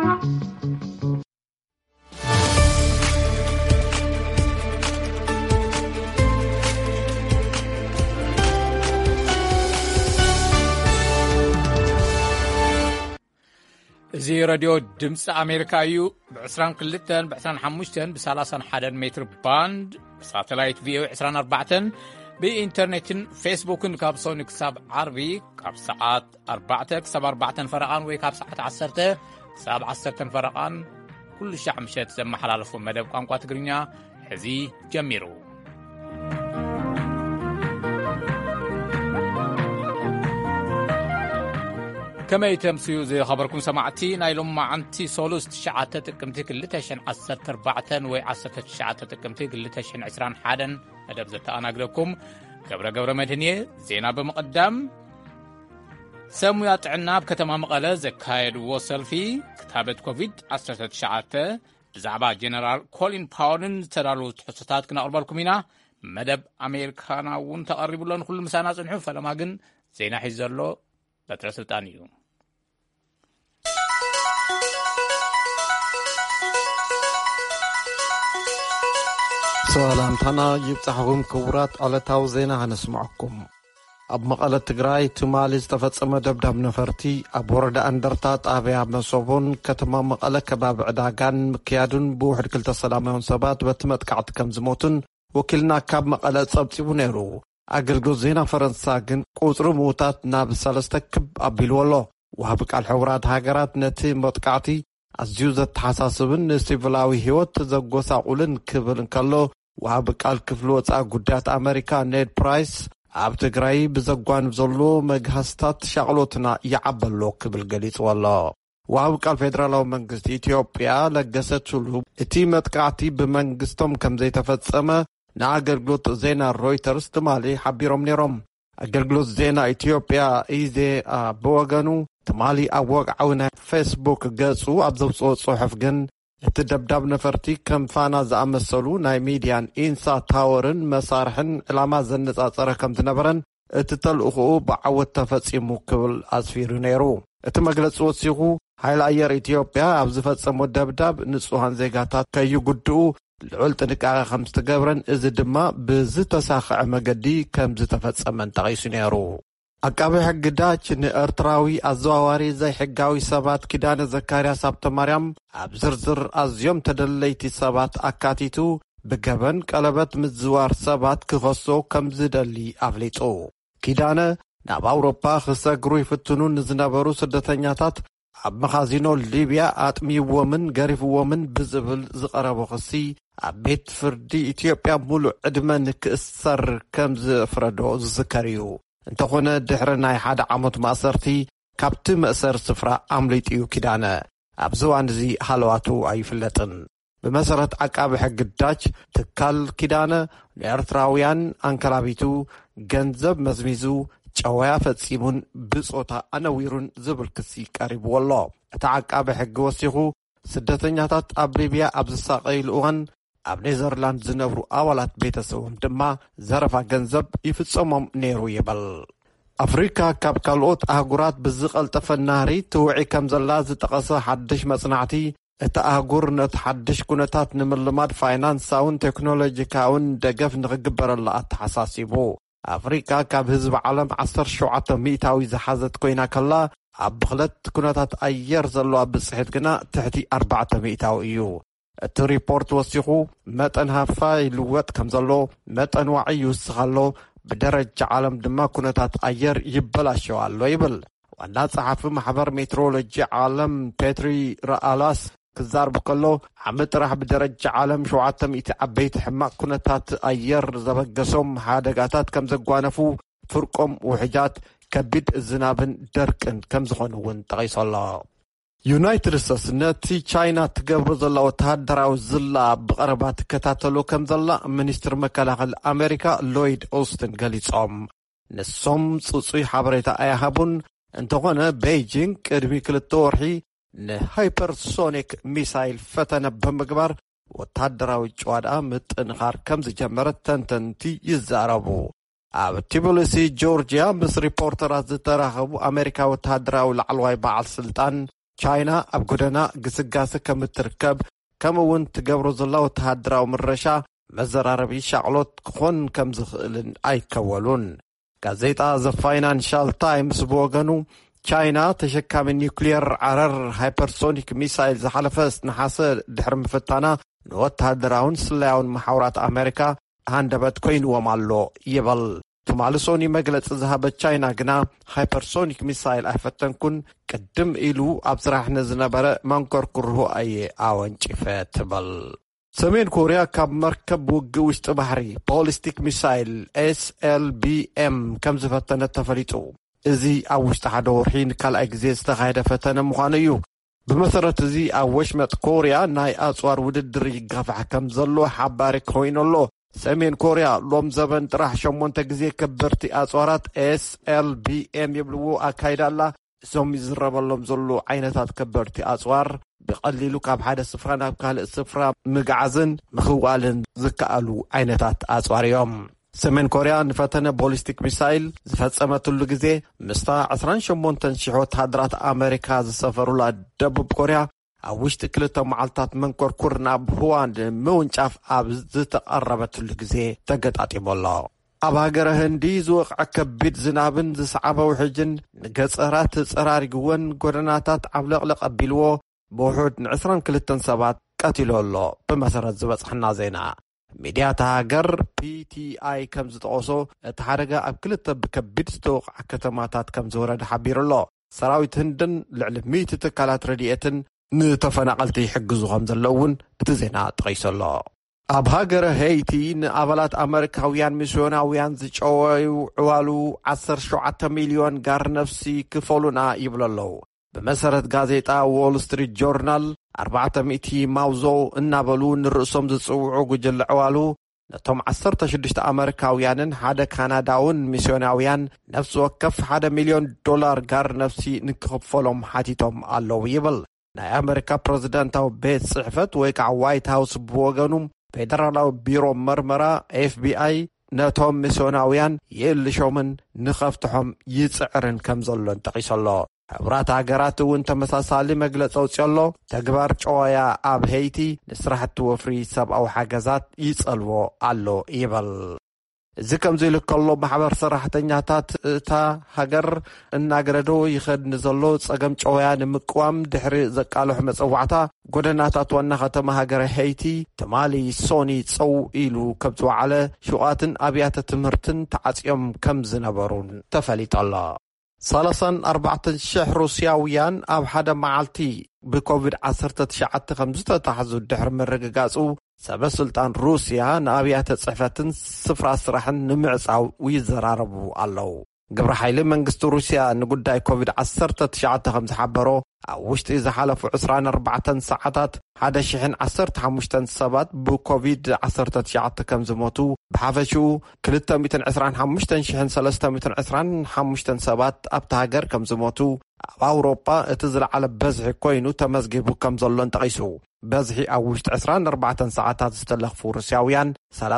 زي راديو دمس أمريكا يو بعسران كلتن بعسران حموشتن بسالاسان حدن متر باند ساتلايت فيو عسران أربعتن بإنترنتن فيسبوكن كابسون كساب عربي كاب ساعات أربعة كساب أربعتن فرقان ويكاب ساعات عسرته كساب عسرتن فرقان كل شعب مشات زم حلالفو مدب قانقوات قرنيا حزي جميرو كما يتمسيو زي خبركم سمعتي نايلوم معنتي سولوست شعاتة تقمتي كلتشن عسرت أربعتن وعسرت شعاتة تقمتي كلتشن عسران حادن مدب زتا أنا أقلكم قبر مدنية زينا بمقدم سمويات عناب كتما مقالة زكايد وصل في كتابة كوفيد عسرت شعاتة بزعبا جنرال كولين باورن ترالو تحسطات كنا أربالكم هنا مدب أمريكانا وانتقربوا لن كل مسانا صنحو فلما قن زينا حزرلو بتر سلطانيو سلامتنا يبصحكم كبرات علتاو زينا هنسمعكم اب مقالة تግራይ ትማሊ ዝተፈጸመ ደብዳብ ነፈርቲ ኣብ ወረዳ ኣንደርታ ጣብያ መሶቦን ከተማ መቀለ ከባቢ ዕዳጋን ምክያዱን ብውሕድ ክልተ ሰላማውን ሰባት በቲ መጥቃዕቲ ከም ዝሞቱን ወኪልና ካብ መቀለ ጸብጺቡ ነይሩ አገልግሎት ዜና ፈረንሳ ግን ቁጥሩ ሞታት ናብ 3 ክብ አቢልወሎ ወሃብ ቃል ሕብራት ሃገራት ነቲ መጥቃዕቲ ኣዝዩ ዘተሓሳስብን ሲቪላዊ ህይወት ዘጎሳቁልን ክብል እንከሎ ወሃብ ቃል ክፍል ወፃ ጉዳያት ኣሜሪካ ኔድ ፕራይስ ኣብ ትግራይ ብዘጓን ዘሎ መግሃስታት ሻቅሎትና ይዓበሎ ክብል ገሊጽወሎ ወሃብ ቃል ፌደራላዊ መንግስቲ ኢትዮጵያ ለገሰትሉ እቲ መጥቃዕቲ ብመንግስቶም ከም ዘይተፈጸመ نأجلجلوت زينا رويترز تمالي حبيرم نيرم أجلجلوت زينا إثيوبيا إيزي بوغانو تمالي أوغ عونا فيسبوك جاسو أبزو صحف جن تدبدب نفرتي كم فانا زعمسلو ناي ميديان إنسا تاورن مسارحن العما زنت أصار كم تنبرن تتلقو بعوض تفصيمو كبل أسفيرو نيرو اتمجلس وسيغو هاي الأير إثيوبيا أبزفت سمو دبدب نسوهان زيغاتات كيو قدو العلت نكاغا خمس تقابرن إذا دما بزتساخع مقدي كم زتفتصمن تغيسنيرو أكابي حق داج نأرتراوي أزواري زي حقاوي سابات كدان زكاريا سابت مريم أبزرزر أزيوم تدليتي سابات أكاتيتو بقبن كالبت مزوار سابات كخصو كم زدلي أفليتو كدان ناب أوروبا خساقرو يفتنون نزنابرو سدتنياتات أب مخازينو ليبيا آتمي ومن غريف ومن بزبل زقرابو خسي أبيت فردي إثيوبيا مولو عدمان كأسر كمز فردو زكاريو انتخونا دحرنا يحاد عمود مأسرتي كابت مأسر سفرة عمليتيو كدانا أبزوان زي حلواتو أي فلتن بمسارة عقاب حق الداج تكال كدانا لأرتراويان أنكرابيتو جنزب مزميزو جوايا فتسيمون بصوتا أنويرون زبل كسي قريب والله تعقاب حق وسيخو سدتنياتات أبليبيا أبزساقي الأوغن أب نيزرلاند زنبرو أولات بيتسوهم دما زرفا جنزب يفتسومم نيرو يبل أفريكا كاب كالوت أهقورات بزقل تفنهري توعي كمزلاز تقصى حدش مصنعتي اتأهقور نتحدش كونتات نملمات فاينانساون تكنولوجيكاون دقف نغقبر الله أتحساسيبو أفريكا كاب هزب عالم 10 مئتاوي زحازت كوينا كلا أبخلت كونتات أير زلو أبسحيت قنا تحتي 4 مئتاوي إيو التريبورت وسيخو متن هفاي لوات كمزلو متن وعي يوسخالو بدرجة عالم دما كونتات أير يبلاشو اللو يبل وانا صحف محبر ميترولوجي عالم بيتري رألاس كزار بقلو عمت راح بدرجة عالم 700 عبيت حماق كونتات أير زبقسوم حادقاتات كم زقوانفو فرقم وحجات كبيد الزنابن دركن كم زخونون تغيص الله يونايتد ستيتس نتي تشاينا تقبر زلا وتهدراو زلا بقربات كتاتلو كم زلا منستر مكلاخل أمريكا لويد أوستن قاليصوم نسوم صوصي حبريتا أيهابون انتقونا بيجينغ كدمي كالتورحي نهايبرسونيك ميسايل فتنة بمقبر وتهدراو جوادا متنخار كم زجمرت تنتنتي يزاربو ኣብ ቲቢሊሲ ጆርጂያ ምስ ሪፖርተራት ዝተራኸቡ ኣሜሪካ ወተሃደራዊ ላዕለዋይ በዓል ስልጣን ቻይና ኣብ ጎደና ግስጋሴ ከም እትርከብ ከምኡውን ትገብሮ ዘላ ወተሃደራዊ ምረሻ መዘራረቢ ሻቅሎት ክኾን ከም ዝኽእልን ኣይከወሉን። ጋዜጣ ዘ ፋይናንሻል ታይምስ ብወገኑ ቻይና ተሸካሚ ኒውክሊየር ዓረር ሃይፐርሶኒክ ሚሳይል ዝሓለፈስ ነሓሰ ድሕሪ ምፍታና ንወተሃደራውን ስላያውን ማሕበራት ኣሜሪካ ሃንደበት ኮይንዎም ኣሎ ይብል። ትማሊ ሶኒ መግለፂ ዝሃበት ቻይና ግና ሃይፐርሶኒክ ሚሳይል ኣይፈተንኩን ቅድም ኢሉ ኣብ ስራሕ ንዝነበረ መንኮርኩርሁ ኣየ ኣወንጭፈ ትብል። ሰሜን ኮርያ ካብ መርከብ ውግእ ውሽጢ ባሕሪ ቦሊስቲክ ሚሳይል SLBM ከም ዝፈተነት ተፈሊጡ። እዚ ኣብ ውሽጢ ሓደ ወርሒ ንካልኣይ ግዜ ዝተኻየደ ፈተነ ምዃኑ እዩ። ብመሰረት እዚ ኣብ ወሽመጥ ኮርያ ናይ ኣፅዋር ውድድር ይጋፍሕ ከም ዘሎ ሓባሪ ኮይኑ ኣሎ። ሰሜን ኮርያ ሎም ዘበን ጥራሕ 8 ግዜ ከበርቲ ኣፅዋራት SLBM ይብልዎ ኣካይዳላ። እዞም ይዝረበሎም ዘሎ ዓይነታት ከበርቲ ኣፅዋር ብቐሊሉ ካብ ሓደ ስፍራ ናብ ካልእ ስፍራ ምግዓዝን ምኽዋልን ዝከኣሉ ዓይነታት ኣፅዋር እዮም። ሰሜን ኮርያ ንፈተነ ቦሊስቲክ ሚሳይል ዝፈጸመትሉ ግዜ ምስታ 28,000 ወተሃደራት ኣሜሪካ ዝሰፈሩላ ደቡብ ኮርያ ኣብ ውሽጢ 2 መዓልታት መንኮርኩር ናብ ህዋ ንምውንጫፍ ኣብ ዝተቐረበትሉ ግዜ ተገጣጢሞሎ። ኣብ ሃገረ ህንዲ ዝወቕዐ ከቢድ ዝናብን ዝሰዓበ ውሕጅን ንገጸራት ፀራሪግወን ጎደናታት ዓብለቕለቕ ኣቢልዎ ብውሑድ ን22 ሰባት ቀቲሉ ኣሎ። ብመሰረት ዝበፅሕና ዜና ሚድያታ ሃገር PTI ከም ዝጠቐሶ እቲ ሓደጋ ኣብ 2 ብከቢድ ዝተወቕዐ ከተማታት ከም ዝወረደ ሓቢሩ ኣሎ። ሰራዊት ህንድን ልዕሊ 100 ትካላት ረድኤትን ንተፈናቐልቲ ይሕግዙ ከም ዘለዉ እውን እቲ ዜና ጠቒሱ ኣሎ። ኣብ ሃገረ ሄይቲ ንኣባላት ኣሜሪካውያን ሚስዮናውያን ዝጨወዩ ዕዋሉ 17 ሚልዮን ጋር ነፍሲ ክፈሉና ይብሉ ኣለዉ። ብመሰረት ጋዜጣ ዎል ስትሪት ጆርናል 400 ማውዞ እናበሉ ንርእሶም ዝጽውዑ ጉጅለ ዕዋሉ ነቶም 16 ኣሜሪካውያንን ሓደ ካናዳውን ሚስዮናውያን ነፍሲ ወከፍ $1 ሚልዮን ጋር ነፍሲ ንክኽፈሎም ሓቲቶም ኣለዉ ይብል። ናይ ኣሜሪካ ፕሬዝደንታዊ ቤት ጽሕፈት ወይ ከዓ ዋይት ሃውስ ብወገኑ ፌደራላዊ ቢሮ መርመራ FBI ነቶም ሚስዮናውያን የልሾምን ንኸፍትሖም ይጽዕርን ከም ዘሎን ጠቒሱ ኣሎ። ሕብራት ሃገራት እውን ተመሳሳሊ መግለፂ ኣውፅሎ ተግባር ጨዋያ ኣብ ሄይቲ ንስራሕቲ ወፍሪ ሰብኣዊ ሓገዛት ይጸልዎ ኣሎ ይብል። እዚ ከምዚ ኢሉ ከሎ ማሕበር ሰራሕተኛታት እታ ሃገር እናገረዶ ይኸድ ንዘሎ ጸገም ጨዋያ ንምቅዋም ድሕሪ ዘቃልሑ መጽዋዕታ ጎደናታት ዋና ከተማ ሃገር ሄይቲ ትማሊ ሶኒ ፀው ኢሉ ከም ዝወዓለ ሹቓትን ኣብያተ ትምህርትን ተዓጽዮም ከም ዝነበሩን ተፈሊጡ ኣሎ። 34,000 ሩስያውያን ኣብ ሓደ መዓልቲ ብኮቪድ-19 ከም ዝተታሕዙ ድሕሪ ምርግጋጹ ሰበስልጣን ሩስያ ንኣብያተ ጽሕፈትን ስፍራ ስራሕን ንምዕጻው ይዘራረቡ ኣለዉ። ግብረ ሓይሊ መንግስቲ ሩስያ ንጉዳይ ኮቪድ-19 ከም ዝሓበሮ ኣብ ውሽጢ ዝሓለፉ 24 ሰዓታት 1,015 ሰባት ብኮቪድ-19 ከም ዝሞቱ ብሓፈሽኡ 225,325 ሰባት ኣብቲ ሃገር ከም ዝሞቱ ኣብ ኣውሮጳ እቲ ዝለዓለ በዝሒ ኮይኑ ተመዝጊቡ ከም ዘሎን ጠቒሱ በዝሒ ኣብ ውሽጢ 24 ሰዓታት ዝተለኽፉ ሩስያውያን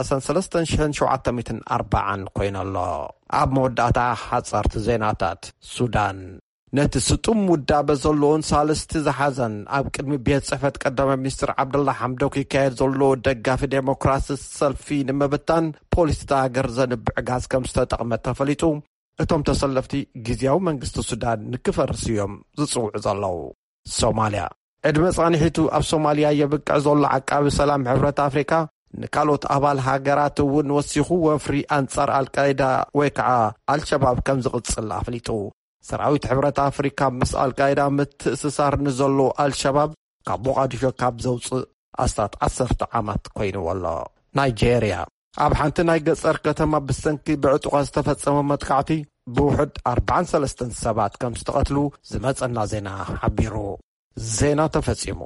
33,740 ኮይኑ ኣሎ። ኣብ መወዳእታ ሓጸርቲ ዜናታት ሱዳን ነቲ ስጡም ውዳበ ዘለዎን ሳልስቲ ዝሓዘን ኣብ ቅድሚ ቤት ጽሕፈት ቀዳማይ ሚኒስትር ዓብደላ ሓምዶክ ይካየድ ዘሎ ደጋፊ ዴሞክራሲ ሰልፊ ንምብታን ፖሊስ ሃገር ዘንብዕ ጋዝ ከም ዝተጠቕመ ተፈሊጡ እቶም ተሰለፍቲ ግዝያዊ መንግስቲ ሱዳን ንክፈርስ እዮም ዝጽውዑ ዘለዉ። ሶማልያ ዕድመ ጻኒሒቱ ኣብ ሶማልያ የብቅዕ ዘሎ ዓቃቢ ሰላም ሕብረት ኣፍሪካ ንካልኦት ኣባል ሃገራት እውን ወሲኹ ወፍሪ ኣንጻር አልቃይዳ ወይ ከዓ አልሸባብ ከም ዝቕጽል ኣፍሊጡ። ሰራዊት ሕብረት ኣፍሪካ ምስ አልቃይዳ ምትእስሳር ንዘሎ አልሸባብ ካብ ሞቃዲሾ ካብ ዘውፅእ ኣስታት 10 ዓመት ኮይኑ ኣሎ። ናይጄርያ ኣብ ሓንቲ ናይ ገጠር ከተማ ብሰንኪ ብዕጡቓ ዝተፈጸመ መጥቃዕቲ ብውሕድ 43 ሰባት ከም ዝተቐትሉ ዝመጸና ዜና ሓቢሩ። ዜና ተፈጺሙ።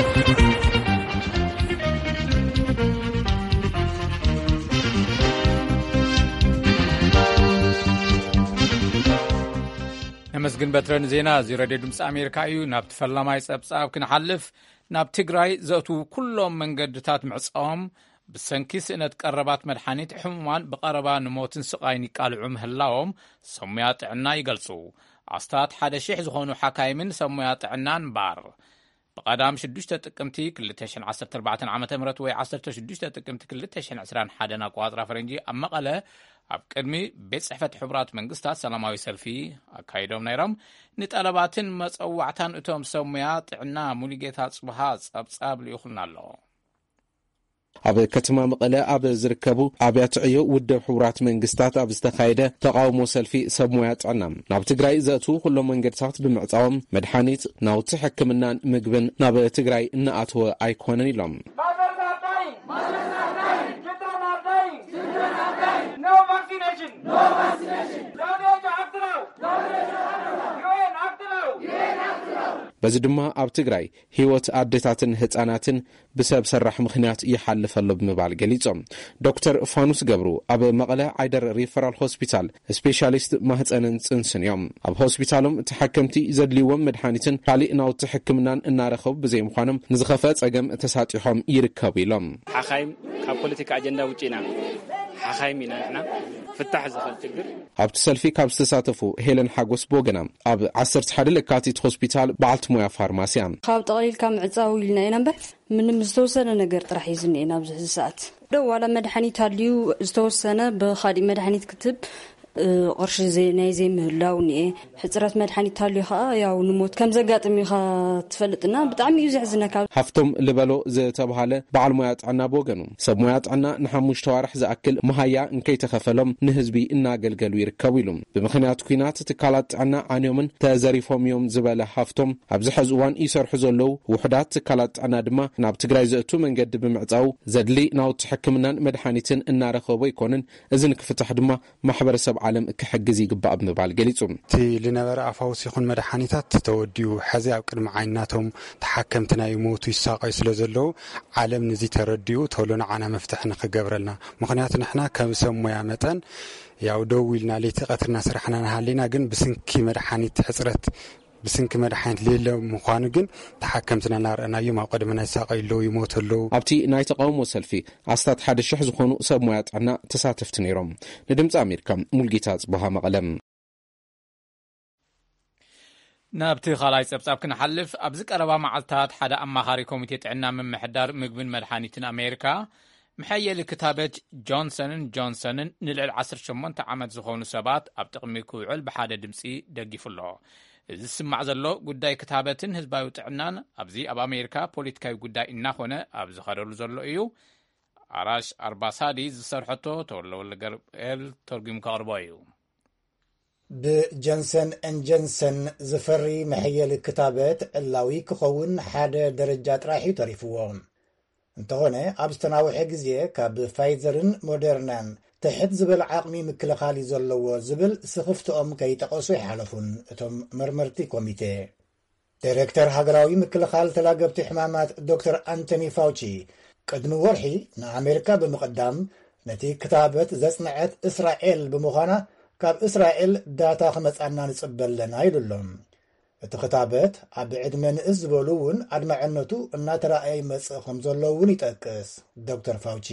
ነመስግን በትረን ዜና እዚ ሬድዮ ድምፂ ኣሜሪካ እዩ። ናብ ተፈላማይ ጸብጻብ ክንሓልፍ ናብ ትግራይ ዘእቱ ኩሎም መንገድታት ምዕጻዎም ብሰንኪ ስእነት ቀረባት መድሓኒት ሕሙማን ብቐረባ ንሞትን ስቓይን ይቃልዑ ምህላዎም ሰሙያ ጥዕና ይገልጹ። ዓስታት 1,000 ዝኾኑ ሓካይምን ሰብ ሞያ ጥዕናን ባር ብቐዳም 6 ጥቅምቲ 2014 ዓ.ም ወይ 16 ጥቅምቲ 2021 ኣቋፅራ ፈረንጂ ኣብ መቐለ ኣብ ቅድሚ ቤት ጽሕፈት ሕቡራት መንግስታት ሰላማዊ ሰልፊ ኣካይዶም ነይሮም ንጠለባትን መጸዋዕታን እቶም ሰብ ሞያ ጥዕና ሙሉጌታ ጽብሃ ጸብጻብ ልኢኹልና ኣሎ ኣብ ከተማ መቐለ ኣብ ዝርከቡ ኣብያተ ዕዮ ውድብ ሕቡራት መንግስታት ኣብ ዝተኻየደ ተቃውሞ ሰልፊ ሰብ ሞያ ጥዕና ናብ ትግራይ ዘእትዉ ኩሎም መንገድታት ብምዕጻዎም መድሓኒት ናውቲ ሕክምናን ምግብን ናብ ትግራይ እናኣተወ ኣይኮነን ኢሎም በዚ ድማ ኣብ ትግራይ ህይወት ኣዴታትን ህፃናትን ብሰብ ሰራሕ ምኽንያት ይሓልፈሉ ብምባል ገሊጾም ዶክተር ፋኑስ ገብሩ ኣብ መቐለ ዓይደር ሪፈራል ሆስፒታል ስፔሻሊስት ማህፀንን ጽንስን እዮም ኣብ ሆስፒታሎም ተሐከምቲ ዘድልይዎም መድሓኒትን ካልእ ናውቲ ሕክምናን እናረኸቡ ብዘይ ምዃኖም ንዝኸፈ ጸገም ተሳጢሖም ይርከቡ ኢሎም ሓኻይም ካብ ፖለቲካ አጀንዳ ውጪና ሓኻይም ኢና ንሕና ፍታሕ ዝኽእል ችግር ኣብቲ ሰልፊ ካብ ዝተሳተፉ ሄለን ሓጎስ ቦገና ኣብ 11 ለካቲት ሆስፒታል በዓልቲ ሞያ ፋርማስያ ካብ ጠቕሊልካ ምዕጻው ኢልና ኢና እምበር ምንም ዝተወሰነ ነገር ጥራሕ እዩ ዝኒአና ኣብዚ ሕዚ ሰዓት ዋላ መድሓኒት ኣድልዩ ዝተወሰነ ብኻሊእ መድሓኒት ክትብ ቅርሺ ናይ ዘይምህላው ኒኤ ሕፅረት መድሓኒት ኣልዩ ከዓ ያው ንሞት ከም ዘጋጥም ኢኻ ትፈልጥና ብጣዕሚ እዩ ዘሕዝነካ ሃፍቶም ልበሎ ዝተባሃለ በዓል ሞያ ጥዕና ቦገኑ ሰብ ሞያ ጥዕና ንሓሙሽተ ዋርሕ ዝኣክል መሃያ እንከይተኸፈሎም ንህዝቢ እናገልገሉ ይርከቡ ኢሉ ብምኽንያት ኩናት ትካላት ጥዕና ዓንዮምን ተዘሪፎም እዮም ዝበለ ሃፍቶም ኣብዚ ሕዚ እዋን ይሰርሑ ዘለዉ ውሕዳት ትካላት ጥዕና ድማ ናብ ትግራይ ዘእቱ መንገዲ ብምዕጻው ዘድሊ ናውቲ ሕክምናን መድሓኒትን እናረኸቦ ይኮንን እዚ ንክፍታሕ ድማ ማሕበረሰብ ዓለም ክሕግዝ ይግባእ ብምባል ገሊጹ እቲ ልነበረ ኣፋውስ ይኹን መድሓኒታት ተወዲኡ ሕዚ ኣብ ቅድሚ ዓይናቶም ተሓከምትና ይሞቱ ይሳቀዩ ስለ ዘለዉ ዓለም ንዚ ተረዲኡ ተሎ ንዓና መፍትሒ ንክገብረልና ምክንያቱ ንሕና ከም ሰብ ሞያ መጠን ያው ደው ኢልና ለይቲ ቀትርና ስራሕና ንሃሊና ግን ብስንኪ መድሓኒት ሕፅረት ብስንኪ መድሓኒት ሌለ ምዃኑ ግን ተሓከምትና እናርአናዮም ኣብ ቀድመና ይሳቀዩ ኣለዉ ይሞቱ ኣለዉ ኣብቲ ናይ ተቃውሞ ሰልፊ ዓስታት 1,000 ዝኾኑ ሰብ ሞያ ጥዕና ተሳተፍቲ ነይሮም ንድምፂ ኣሜሪካ ሙልጌታ ጽብሃ መቐለም ናብቲ ካልኣይ ጸብጻብ ክንሓልፍ ኣብዚ ቀረባ መዓልትታት ሓደ ኣማኻሪ ኮሚቴ ጥዕና ምምሕዳር ምግብን መድሓኒትን ኣሜሪካ ምሐየሊ ክታበት ጆንሰንን ጆንሰንን ንልዕሊ 18 ዓመት ዝኾኑ ሰባት ኣብ ጥቕሚ ክውዕል ብሓደ ድምፂ ደጊፉሎ እዚ ዝስማዕ ዘሎ ጉዳይ ክታበትን ህዝባዊ ጥዕናን ኣብዚ ኣብ ኣሜሪካ ፖለቲካዊ ጉዳይ እናኾነ ኣብ ዝኸደሉ ዘሎ እዩ ኣራሽ ኣርባሳዲ ዝሰርሐቶ ተወለወለ ገብርኤል ተርጉም ከቕርቦ እዩ ብጆንሰን ኤንድ ጆንሰን ዝፈሪ መሐየሊ ክታበት ዕላዊ ክኸውን ሓደ ደረጃ ጥራሕ ተሪፍዎ እንተኾነ ኣብ ዝተናውሐ ግዜ ካብ ፋይዘርን ሞደርናን ትሕት ዝበል ዓቕሚ ምክልኻል ዘለዎ ዝብል ስኽፍትኦም ከይጠቐሱ ይሓለፉን እቶም መርመርቲ ኮሚቴ ዳይሬክተር ሃገራዊ ምክልኻል ተላገብቲ ሕማማት ዶክተር አንቶኒ ፋውቺ ቅድሚ ወርሒ ንኣሜሪካ ብምቕዳም ነቲ ክታበት ዘጽንዐት እስራኤል ብምዃና ካብ እስራኤል ዳታ ክመጻና ንጽበለና ኢሉሎም እቲ ክታበት ኣብ ዕድመ ንእስ ዝበሉ እውን ኣድማዕነቱ እናተረኣየ ይመጽእ ከም ዘሎ እውን ይጠቅስ ዶክተር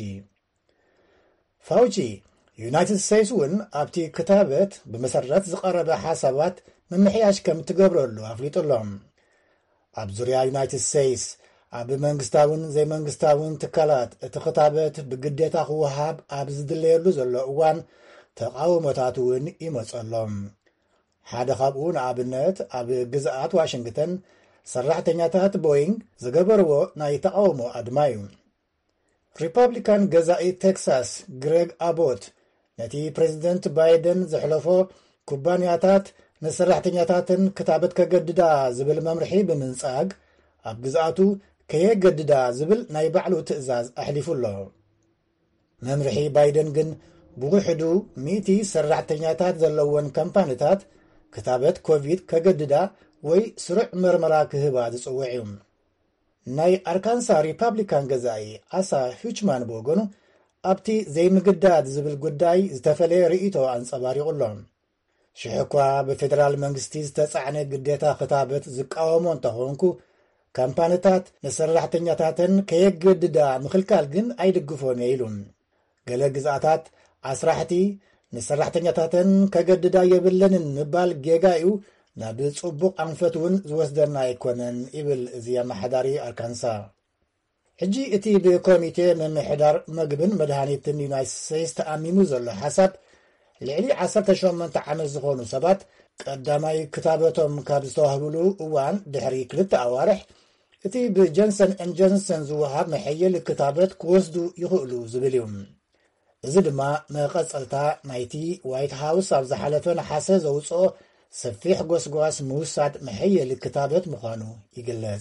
ፋውቺ ዩናይትድ ስቴትስ እውን ኣብቲ ክታበት ብመሰረት ዝቐረበ ሓሳባት ምምሕያሽ ከም ትገብረሉ ኣፍሊጡሎም ኣብ ዙርያ ዩናይትድ ስቴትስ ኣብ መንግስታውን ዘይመንግስታውን ትካላት እቲ ክታበት ብግዴታ ክወሃብ ኣብ ዝድለየሉ ዘሎ እዋን ተቃውሞታት እውን ይመጸሎም ሓደ ካብኡ ንኣብነት ኣብ ግዝኣት ዋሽንግተን ሰራሕተኛታት ቦይንግ ዝገበርዎ ናይ ተቃውሞ ኣድማ እዩ ሪፐብሊካን ገዛኢ ቴክሳስ ግሬግ ኣቦት ነቲ ፕሬዚደንት ባይደን ዘሕለፎ ኩባንያታት ንሰራሕተኛታትን ክታበት ከገድዳ ዝብል መምርሒ ብምንጻግ ኣብ ግዝኣቱ ከየገድዳ ዝብል ናይ ባዕሉ ትእዛዝ ኣሕሊፉሎ መምርሒ ባይደን ግን ብውሕዱ 100 ሰራሕተኛታት ዘለዎን ካምፓኒታት ክታበት ኮቪድ ከገድዳ ወይ ስሩዕ መርመራ ክህባ ዝጽውዕ እዩ ናይ ኣርካንሳ ሪፐብሊካን ገዛኢ ኣሳ ሂችማን ብወገኑ ኣብቲ ዘይምግዳድ ዝብል ጉዳይ ዝተፈለየ ርእይቶ ኣንጸባሪቑሎም ሽሕ እኳ ብፌደራል መንግስቲ ዝተጻዕነ ግዴታ ክታበት ዝቃወሞ እንተኾንኩ ካምፓኒታት ንሰራሕተኛታትን ከየገድዳ ምኽልካል ግን ኣይድግፎን ኢሉን ገለ ግዝኣታት ኣስራሕቲ ንሰራሕተኛታትን ከገድዳ የብለንን ምባል ጌጋ እዩ ናብ ጽቡቕ ኣንፈት እውን ዝወስደና ኣይኮነን ይብል እዚ ኣመሓዳሪ ኣርካንሳ። ሕጂ እቲ ብኮሚቴ ምምሕዳር ምግብን መድሃኒትን ዩናይትድ ስቴትስ ተኣሚሙ ዘሎ ሓሳብ ልዕሊ 18 ዓመት ዝኾኑ ሰባት ቀዳማይ ክታበቶም ካብ ዝተዋህብሉ እዋን ድሕሪ 2 ኣዋርሕ እቲ ብጆንሰን ኤንድ ጆንሰን ዝወሃብ መሐየሊ ክታበት ክወስዱ ይኽእሉ ዝብል እዩ። እዚ ድማ መቐጸልታ ናይቲ ዋይት ሃውስ ኣብ ዝሓለፈ ነሓሰ ዘውፅኦ ሰፊሕ ጎስጓስ ምውሳድ መሐየሊ ክታበት ምዃኑ ይግለጽ።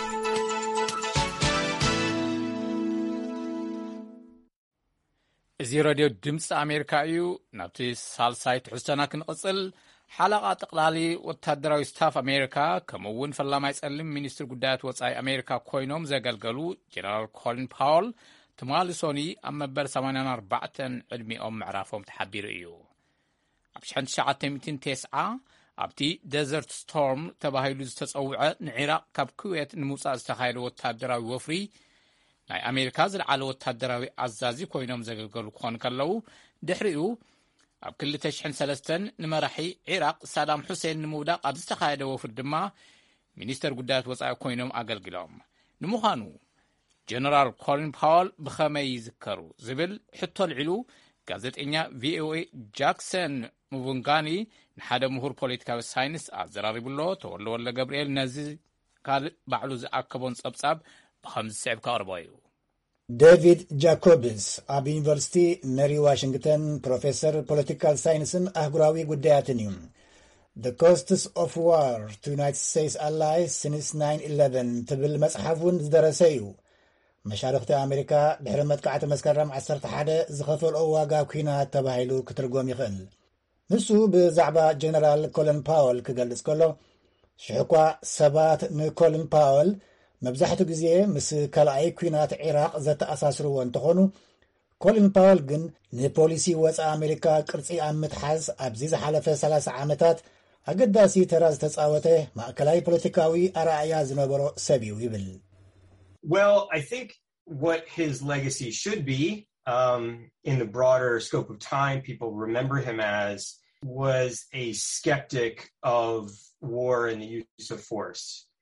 እዚ ሬድዮ ድምፂ ኣሜሪካ እዩ። ናብቲ ሳልሳይ ትሕዝቶና ክንቕጽል ሓለቓ ጠቕላሊ ወታደራዊ ስታፍ ኣሜሪካ ከምኡውን ፈላማይ ጸሊም ሚኒስትሪ ጉዳያት ወጻኢ ኣሜሪካ ኮይኖም ዘገልገሉ ጀነራል ኮሊን ፓወል ትማሊ ሶኒ ኣብ መበል 84 ዕድሚኦም ምዕራፎም ተሓቢሩ እዩ። ኣብ 1990 ኣብቲ ደዘርት ስቶርም ተባሂሉ ዝተጸውዐ ንዒራቅ ካብ ኩዌት ንምውፃእ ዝተኻየደ ወታደራዊ ወፍሪ ናይ ኣሜሪካ ዝለዓለ ወታደራዊ ኣዛዚ ኮይኖም ዘገልገሉ ክኾኑ ከለዉ ድሕሪኡ ኣብ 2003 ንመራሒ ዒራቅ ሳዳም ሁሴን ንምውዳቕ ኣብ ዝተኻየደ ወፍሪ ድማ ሚኒስተር ጉዳያት ወጻኢ ኮይኖም ኣገልግሎም። ንምዃኑ ጀነራል ኮሊን ፓወል ብኸመይ ይዝከሩ ዝብል ሕቶ ልዒሉ ጋዜጠኛ ቪኦኤ ጃክሰን ሙቡንጋኒ ንሓደ ምሁር ፖለቲካዊ ሳይንስ ኣዘራሪቡሎ ተወለወለ ገብርኤል ነዚ ካልእ ባዕሉ ዝኣከቦን ጸብጻብ ብኸምዚ ስዕብ ከቕርቦ እዩ። ዴቪድ ጃኮብስ ኣብ ዩኒቨርሲቲ መሪ ዋሽንግተን ፕሮፌሰር ፖለቲካል ሳይንስን ኣህጉራዊ ጉዳያትን እዩ። The Costs of War to United States Allies Since 9/11 ትብል መጽሓፉን ዝደረሰ እዩ። መሻርክቲ ኣሜሪካ ድሕሪ መጥቃዕቲ መስከረም 11 ዝኸፈልኦ ዋጋ ኩናት ተባሂሉ ክትርጎም ይኽእል። ንሱ ብዛዕባ ጀነራል ኮሊን ፓወል ክገልጽ ከሎ ሽሕኳ ሰባት ንኮሊን ፓወል መብዛሕትኡ ግዜ ምስ ካልኣይ ኩናት ዒራቅ ዘተኣሳስርዎ እንተኾኑ ኮሊን ፓወል ግን ንፖሊሲ ወፃኢ ኣሜሪካ ቅርፂ ኣብ ምትሓዝ ኣብዚ ዝሓለፈ 30 ዓመታት ኣገዳሲ ተራ ዝተፃወተ ማእከላይ ፖለቲካዊ ኣረኣያ ዝነበሮ ሰብ እዩ ይብል። Well, I think what his legacy should be, in the broader scope of time, people remember him as, was a skeptic of war and the use of force.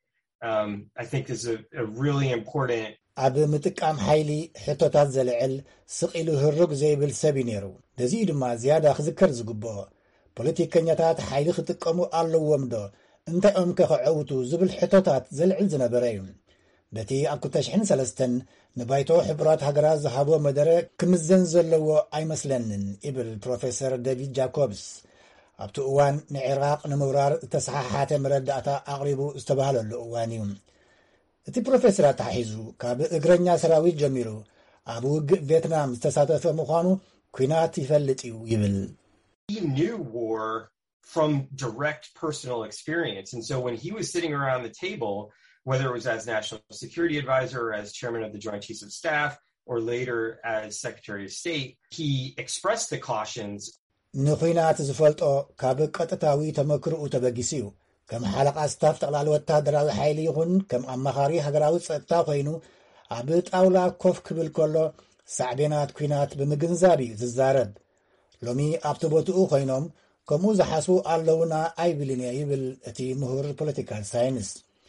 I think this is a really important... ኣብ ምጥቃም ሓይሊ ሕቶታት ዘልዕል ስቂሉ ህሩግ ዘይብል ሰብ ነይሩ። ነዚኡ ድማ ዝያዳ ክዝከር ዝግብኦ ፖለቲከኛታት ሓይሊ ክጥቀሙ ኣለዎም ዶ እንታይኦም ከኸዕውቱ ዝብል ሕቶታት ዘልዕል ዝነበረ እዩ። በቲ ኣብ 2003 ንባይቶ ሕቡራት ሃገራት ዝሃቦ መደረ ክምዘን ዘለዎ ኣይመስለንን ይብል ፕሮፌሰር ዴቪድ ጃኮብስ። ኣብቲ እዋን ንዒራቅ ንምውራር ዝተሰሓሓተ መረዳእታ ኣቕሪቡ ዝተባሃለሉ እዋን እዩ። እቲ ፕሮፌሰር ተሓሒዙ ካብ እግረኛ ሰራዊት ጀሚሩ ኣብ ውግእ ቪየትናም ዝተሳተፈ ምዃኑ ኩናት ይፈልጥ እዩ ይብል። He knew war from direct personal experience, and so when he was sitting around the table, whether it was as National Security Advisor or as Chairman of the Joint Chiefs of Staff or later as Secretary of State, he expressed the cautions. ንኩናት ዝፈልጦ ካብ ቀጥታዊ ተመክርኡ ተበጊሱ እዩ። ከም ሓለቃ ስታፍ ጠቕላሊ ወታደራዊ ሓይሊ ይኹን ከም ኣማኻሪ ሃገራዊ ፀጥታ ኮይኑ ኣብ ጣውላ ኮፍ ክብል ከሎ ሳዕቤናት ኩናት ብምግንዛብ እዩ ዝዛረብ። ሎሚ ኣብቲ ቦትኡ ኮይኖም ከምኡ ዝሓስቡ ኣለውና ኣይብልን ይብል እቲ ምሁር ፖለቲካል ሳይንስ።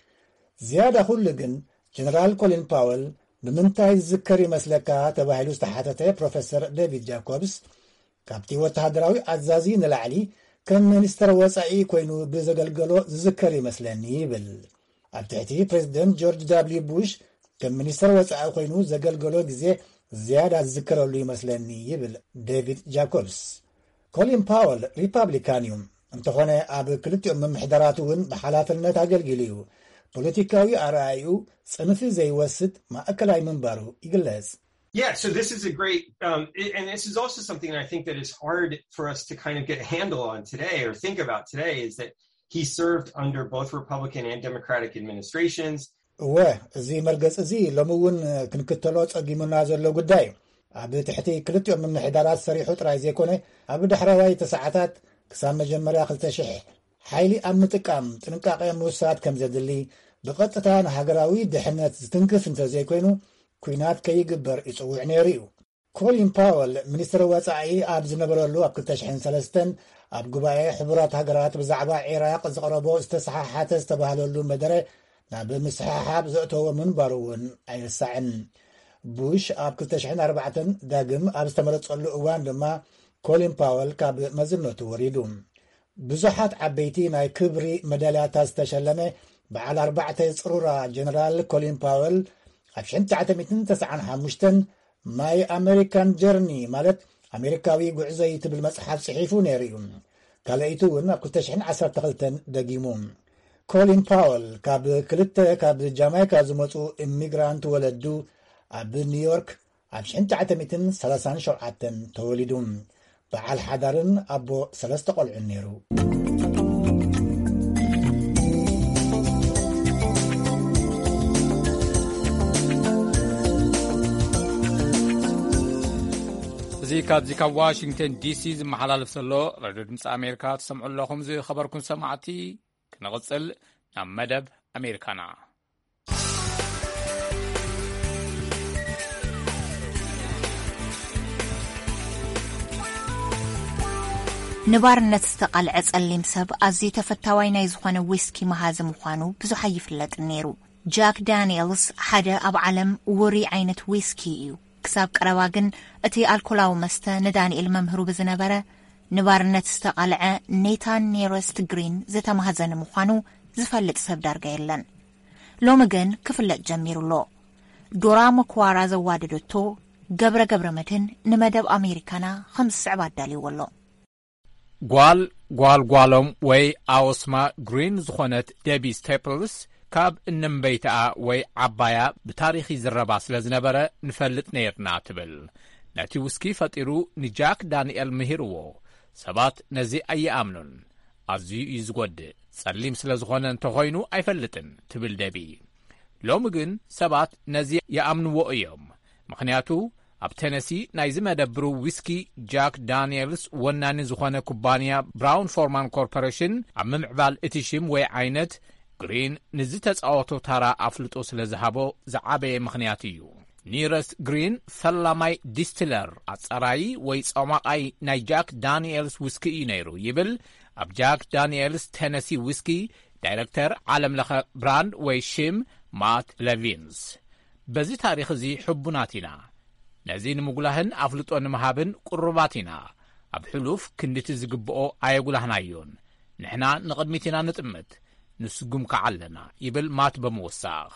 ዝያዳ ኩሉ ግን ጀነራል ኮሊን ፓወል ብምንታይ ዝዝከር ይመስለካ ተባሂሉ ዝተሓተተ ፕሮፌሰር ዴቪድ ጃኮብስ ካብቲ ወታደራዊ ኣዛዚ ንላዕሊ ከም ሚኒስተር ወፃኢ ኮይኑ ብዘገልገሎ ዝዝከር ይመስለኒ ይብል። ኣብ ትሕቲ ፕሬዚደንት ጆርጅ ዳብልዩ ቡሽ ከም ሚኒስተር ወፃኢ ኮይኑ ዘገልገሎ ግዜ ዝያዳ ዝዝከረሉ ይመስለኒ ይብል ዴቪድ ጃኮብስ። ኮሊን ፓወል ሪፐብሊካን እዩ እንተኾነ ኣብ ክልቲኦም ምምሕዳራት እውን ብሓላፍነት ኣገልጊሉ እዩ። ፖለቲካዊ ኣረኣዩ ጽንፊ ዘይወስድ ማእከላይ ምንባሩ ይግለጽ። Yeah, so this is a great, and this is also something I think that is hard for us to kind of get a handle on today or think about today, is that he served under both Republican and Democratic administrations. እዚ መርገጽ እዚ ሎሚ እውን ክንክተሎ ጸጊሙና ዘሎ ጉዳይ ኣብ ትሕቲ ክልቲኦም ምምሕዳራት ሰሪሑ ጥራይ ዘይኮነ ኣብ ዳሕራዋይ ተሰዓታት ክሳብ መጀመርያ 2000 ሓይሊ ኣብ ምጥቃም ጥንቃቐ ምውሳድ ከም ዘድሊ ብቐጥታ ንሃገራዊ ድሕነት ዝትንክፍ እንተዘይኮይኑ ኩናት ከይግበር ይጽውዕ ነይሩ እዩ። ኮሊን ፓወል ሚኒስትር ወጻኢ ኣብ ዝነበረሉ ኣብ 2003 ኣብ ጉባኤ ሕቡራት ሃገራት ብዛዕባ ኢራቅ ዝቐረቦ ዝተሰሓሓተ ዝተባህለሉ መደረ ናብ ምስሓሓብ ዘእተዎ ምንባሩ እውን ኣይረሳዕን። ቡሽ ኣብ 2004 ዳግም ኣብ ዝተመረጸሉ እዋን ድማ ኮሊን ፓወል ካብ መዝነቱ ወሪዱ። ብዙሓት ዓበይቲ ናይ ክብሪ መዳልያታት ዝተሸለመ በዓል 4 ጽሩራ ጀነራል ኮሊን ፓወል ኣብ 1995 ማይ ኣሜሪካን ጀርኒ ማለት ኣሜሪካዊ ጉዕዞይ ትብል መጽሓፍ ጽሒፉ ነይሩ እዩ። ካልኣይቱ እውን ኣብ 2012 ደጊሙ። ኮሊን ፓወል ካብ 2 ካብ ጃማይካ ዝመፁ ኢሚግራንት ወለዱ ኣብ ኒውዮርክ ኣብ 1937 ተወሊዱ። በዓል ሓዳርን ኣቦ 3 ቆልዑን ነይሩ። እዚ ካብ ዋሽንግተን ዲሲ ዝመሓላለፍ ዘሎ ሬድዮ ድምፂ ኣሜሪካ ትሰምዑ ኣለኹም። ዝኸበርኩም ሰማዕቲ ክንቕፅል ናብ መደብ ኣሜሪካና። ንባርነት ዝተቃልዐ ጸሊም ሰብ ኣዝዩ ተፈታዋይ ናይ ዝኾነ ዊስኪ መሃዚ ምዃኑ ብዙሕ ኣይፍለጥን ነይሩ። ጃክ ዳንኤልስ ሓደ ኣብ ዓለም ውሩይ ዓይነት ዊስኪ እዩ። ክሳብ ቀረባ ግን እቲ ኣልኮላዊ መስተ ንዳንኤል መምህሩ ብዝነበረ ንባርነት ዝተቃልዐ ኔታን ኒረስት ግሪን ዝተማሃዘነ ምዃኑ ዝፈልጥ ሰብ ዳርጋ የለን። ሎሚ ግን ክፍለጥ ጀሚሩሎ። ዶራ መኳራ ዘዋደደቶ ገብረ መድህን ንመደብ ኣሜሪካና ከም ዝስዕብ ኣዳልይዎሎ። ጓሎም ወይ ኣውስማ ግሪን ዝኾነት ዴቢ ስቴፕልስ ካብ እነምበይትኣ ወይ ዓባያ ብታሪኺ ዝረባ ስለ ዝነበረ ንፈልጥ ነይርና ትብል። ነቲ ውስኪ ፈጢሩ ንጃክ ዳንኤል ምሂርዎ። ሰባት ነዚ ኣይኣምኑን፣ ኣዝዩ እዩ ዝጐድእ፣ ጸሊም ስለ ዝኾነ እንተኾይኑ ኣይፈልጥን ትብል ደቢ። ሎሚ ግን ሰባት ነዚ ይኣምንዎ እዮም። ምኽንያቱ ኣብ ቴነሲ ናይ ዝመደብሩ ዊስኪ ጃክ ዳንኤልስ ወናኒ ዝኾነ ኩባንያ ብራውን ፎርማን ኮርፖሬሽን ኣብ ምምዕባል እቲ ሽም ወይ ዓይነት ግሪን ንዝተጻወቶ ታራ ኣፍልጦ ስለ ዝሃቦ ዝዓበየ ምኽንያት እዩ። ኒረስት ግሪን ፈላማይ ዲስትለር ኣጸራይ ወይ ጸማቓይ ናይ ጃክ ዳንኤልስ ዊስኪ እዩ ነይሩ ይብል ኣብ ጃክ ዳንኤልስ ቴነሲ ዊስኪ ዳይሬክተር ዓለም ለኸ ብራንድ ወይ ሽም ማት ሌቪንስ። በዚ ታሪኽ እዚ ሕቡናት ኢና። ነዚ ንምጉላህን ኣፍልጦ ንምሃብን ቁርባት ኢና። ኣብ ሕሉፍ ክንድቲ ዝግብኦ ኣየጉላህናዮን። ንሕና ንቕድሚት ኢና ንጥምት፣ ንስጉምካ ኣለና ይብል ማት ብምውሳኽ።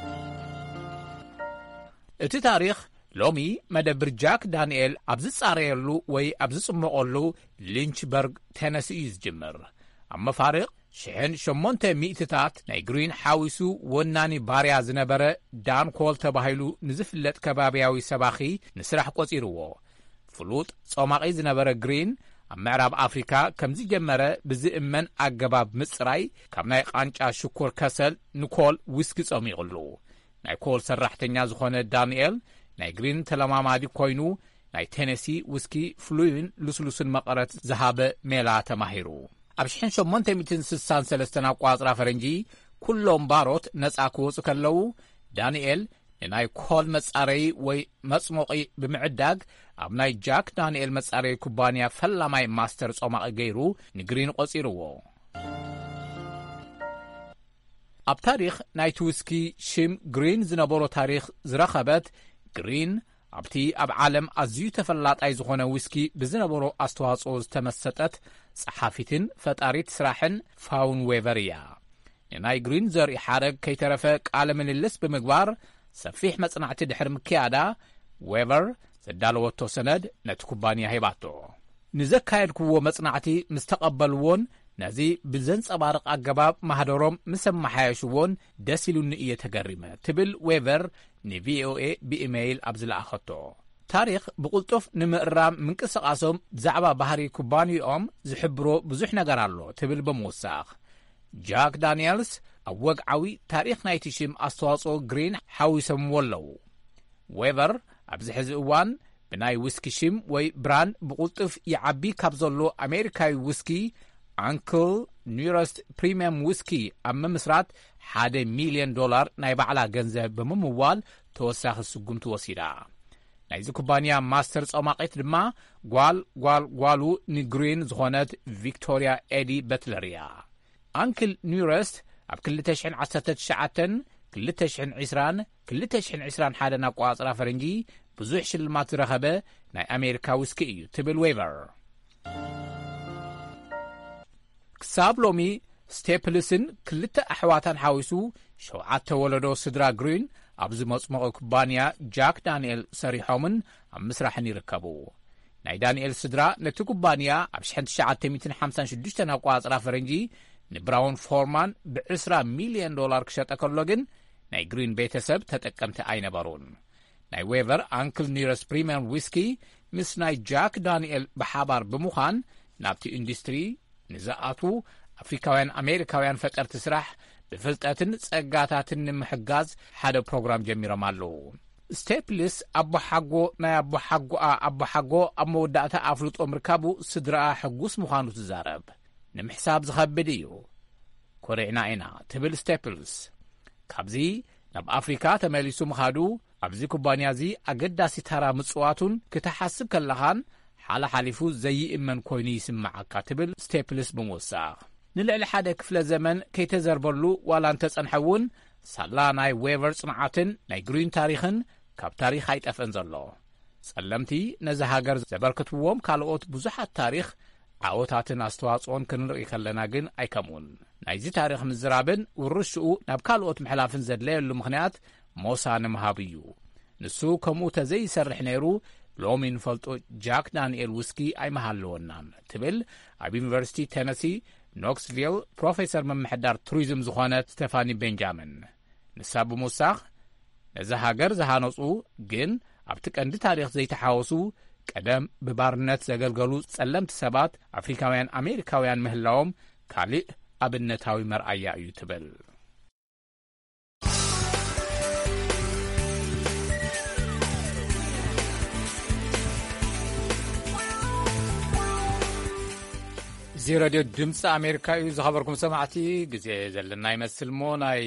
እቲ ታሪኽ ሎሚ መደብር ጃክ ዳንኤል ኣብ ዝጻረየሉ ወይ ኣብ ዝጽምቐሉ ሊንችበርግ ቴነሲ እዩ ዝጅምር። ኣብ መፋርቕ 1800ታት ናይ ግሪን ሓዊሱ ወናኒ ባርያ ዝነበረ ዳን ኮል ተባሂሉ ንዝፍለጥ ከባብያዊ ሰባኺ ንስራሕ ቈጺርዎ። ፍሉጥ ጾማቒ ዝነበረ ግሪን ኣብ ምዕራብ ኣፍሪካ ከምዚ ጀመረ ብዝእመን ኣገባብ ምጽራይ ካብ ናይ ቃንጫ ሽኮር ከሰል ንኮል ዊስኪ ጸሚቑሉ። ናይ ኮል ሰራሕተኛ ዝኾነ ዳንኤል ናይ ግሪን ተለማማዲ ኮይኑ ናይ ቴነሲ ዊስኪ ፍሉይን ልስሉስን መቐረት ዝሃበ ሜላ ተማሂሩ። ኣብ 1863 ኣቋጽራ ፈረንጂ ኩሎም ባሮት ነጻ ክወፁ ከለዉ ዳንኤል ንናይ ኮል መጻረይ ወይ መጽሞቒ ብምዕዳግ ኣብ ናይ ጃክ ዳንኤል መጻረይ ኩባንያ ፈላማይ ማስተር ጾማቒ ገይሩ ንግሪን ቈጺርዎ። ኣብ ታሪኽ ናይቲ ዊስኪ ሽም ግሪን ዝነበሮ ታሪኽ ዝረኸበት ግሪን ኣብቲ ኣብ ዓለም ኣዝዩ ተፈላጣይ ዝኾነ ዊስኪ ብዝነበሮ ኣስተዋጽኦ ዝተመሰጠት ጸሓፊትን ፈጣሪት ስራሕን ፋውን ዌቨር እያ። ንናይ ግሪን ዘርኢ ሓረግ ከይተረፈ ቃለ ምልልስ ብምግባር ሰፊሕ መጽናዕቲ ድሕሪ ምክያዳ ዌቨር ዘዳለወቶ ሰነድ ነቲ ኩባንያ ሂባቶ። ንዘካየድክዎ መጽናዕቲ ምስ ተቐበልዎን ነዚ ብዘንጸባርቕ ኣገባብ ማህደሮም ምስ ኣመሓየሽዎን ደስ ኢሉኒ እየ ተገሪመ ትብል ዌቨር ንቪኦኤ ብኢሜይል ኣብ ዝለኣኸቶ። ታሪኽ ብቕልጡፍ ንምእራም ምንቅስቓሶም ብዛዕባ ባህሪ ኩባንያኦም ዝሕብሮ ብዙሕ ነገር ኣሎ ትብል ብምውሳኽ ጃክ ዳንኤልስ ኣብ ወግዓዊ ታሪኽ ናይቲ ሽም ኣስተዋጽኦ ግሪን ሓዊሶምዎ ኣለዉ። ዌቨር ኣብዚ ሕዚ እዋን ብናይ ዊስኪ ሽም ወይ ብራንድ ብቕልጡፍ ይዓቢ ካብ ዘሎ ኣሜሪካዊ ዊስኪ አንክል ኒረስት ፕሪሚየም ዊስኪ ኣብ ምምስራት $1 ሚልዮን ናይ ባዕላ ገንዘብ ብምምዋል ተወሳኺ ስጉምቲ ወሲዳ። ናይዚ ኩባንያ ማስተር ጾማቂት ድማ ጓሉ ንግሪን ዝኾነት ቪክቶሪያ ኤዲ በትለር እያ። አንክል ኒውረስት ኣብ 2019 2020 2021 ኣቋፅራ ፈረንጂ ብዙሕ ሽልማት ዝረኸበ ናይ ኣሜሪካ ውስኪ እዩ ትብል ዌቨር። ክሳብ ሎሚ ስቴፕልስን ክልተ ኣሕዋታን ሓዊሱ 7 ወለዶ ስድራ ግሪን ኣብዚ መጽመቒ ኩባንያ ጃክ ዳንኤል ሰሪሖምን ኣብ ምስራሕን ይርከቡ። ናይ ዳንኤል ስድራ ነቲ ኩባንያ ኣብ 1956 ኣቋፅራ ፈረንጂ ንብራውን ፎርማን ብ$20 ሚልዮን ክሸጠ ከሎ ግን ናይ ግሪን ቤተሰብ ተጠቀምቲ ኣይነበሩን። ናይ ዌቨር አንክል ኒውረስት ፕሪሚየም ዊስኪ ምስ ናይ ጃክ ዳንኤል ብሓባር ብምዃን ናብቲ ኢንዱስትሪ ንዝኣቱ ኣፍሪካውያን ኣሜሪካውያን ፈጠርቲ ስራሕ ብፍልጠትን ጸጋታትን ንምሕጋዝ ሓደ ፕሮግራም ጀሚሮም ኣለዉ። ስቴፕልስ ናይ ኣቦሓጎ ኣብ መወዳእታ ኣፍልጦ ምርካቡ ስድራኣ ሕጉስ ምዃኑ ትዛረብ። ንምሕሳብ ዝኸብድ እዩ ኮሪዕና ኢና ትብል ስቴፕልስ። ካብዚ ናብ ኣፍሪካ ተመሊሱ ምኻዱ ኣብዚ ኩባንያ እዚ ኣገዳሲ ተራ ምጽዋቱን ክትሓስብ ከለኻን ሓላሓሊፉ ዘይእመን ኮይኑ ይስምዓካ ትብል ስቴፕልስ ብምውሳኽ። ንልዕሊ ሓደ ክፍለ ዘመን ከይተዘርበሉ ዋላ እንተጸንሐውን ሳላ ናይ ዌቨር ጽንዓትን ናይ ግሪን ታሪኽን ካብ ታሪኽ ኣይጠፍአን ዘሎ። ጸለምቲ ነዚ ሃገር ዘበርክትዎም ካልኦት ብዙሓት ታሪኽ ዓወታትን ኣስተዋጽኦን ክንርኢ ከለና ግን ኣይከምኡን። ናይዚ ታሪኽ ምዝራብን ውርሽኡ ናብ ካልኦት ምሕላፍን ዘድለየሉ ምኽንያት ሞሳ ንምሃብ እዩ። ንሱ ከምኡ ተዘይሰርሕ ነይሩ ሎሚ ንፈልጦ ጃክ ዳንኤል ውስኪ ኣይመሃለወናን ትብል ኣብ ዩኒቨርሲቲ ቴነሲ ኖክስቪል ፕሮፌሰር መምሕዳር ቱሪዝም ዝኾነት ስቴፋኒ ቤንጃሚን። ንሳ ብምውሳኽ ነዚ ሃገር ዝሃነጹ ግን ኣብቲ ቀንዲ ታሪኽ ዘይተሓወሱ ቀደም ብባርነት ዘገልገሉ ጸለምቲ ሰባት ኣፍሪካውያን ኣሜሪካውያን ምህላዎም ካልእ ኣብነታዊ መርኣያ እዩ ትብል። እዚ ሬድዮ ድምፂ ኣሜሪካ እዩ። ዝኸበርኩም ሰማዕቲ ግዜ ዘለና ይመስል ሞ ናይ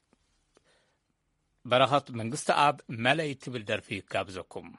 በረኸት መንግስቲ ኣብ መለይ ትብል ደርፊ ጋብዘኩም።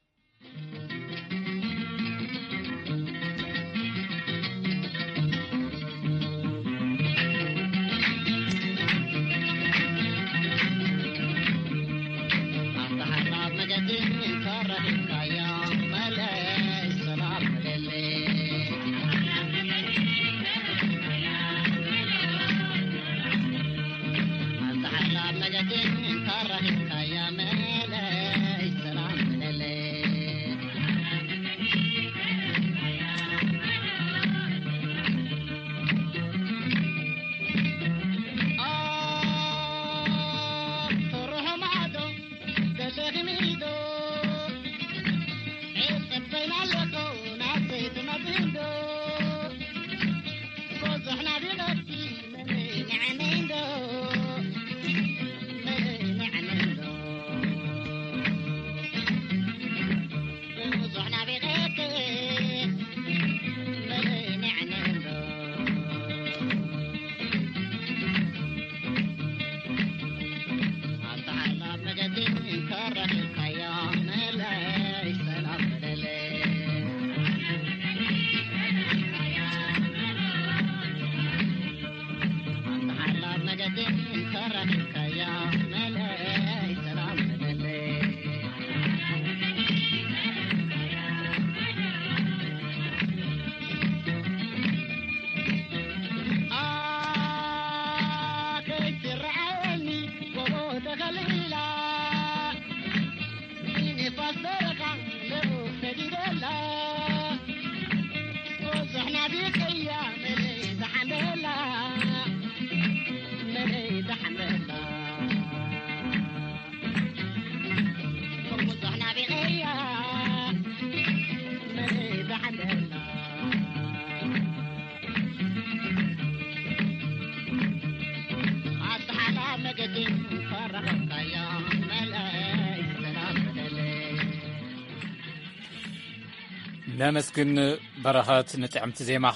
ነመስግን በረኸት ንጥዕምቲ ዜማኻ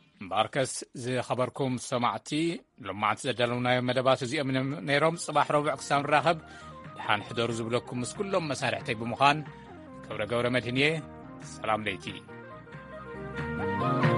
ባርከስ ዝኸበርኩም ሰማዕቲ ሎማዓንቲ ዘዳለውናዮ መደባት እዚኦም ነይሮም። ጽባሕ ረቡዕ ክሳብ ንራኸብ ድሓን ሕደሩ ዝብለኩም ምስ ኩሎም መሳርሕተይ ብምዃን ገብረ መድህንየ ሰላም ለይቲ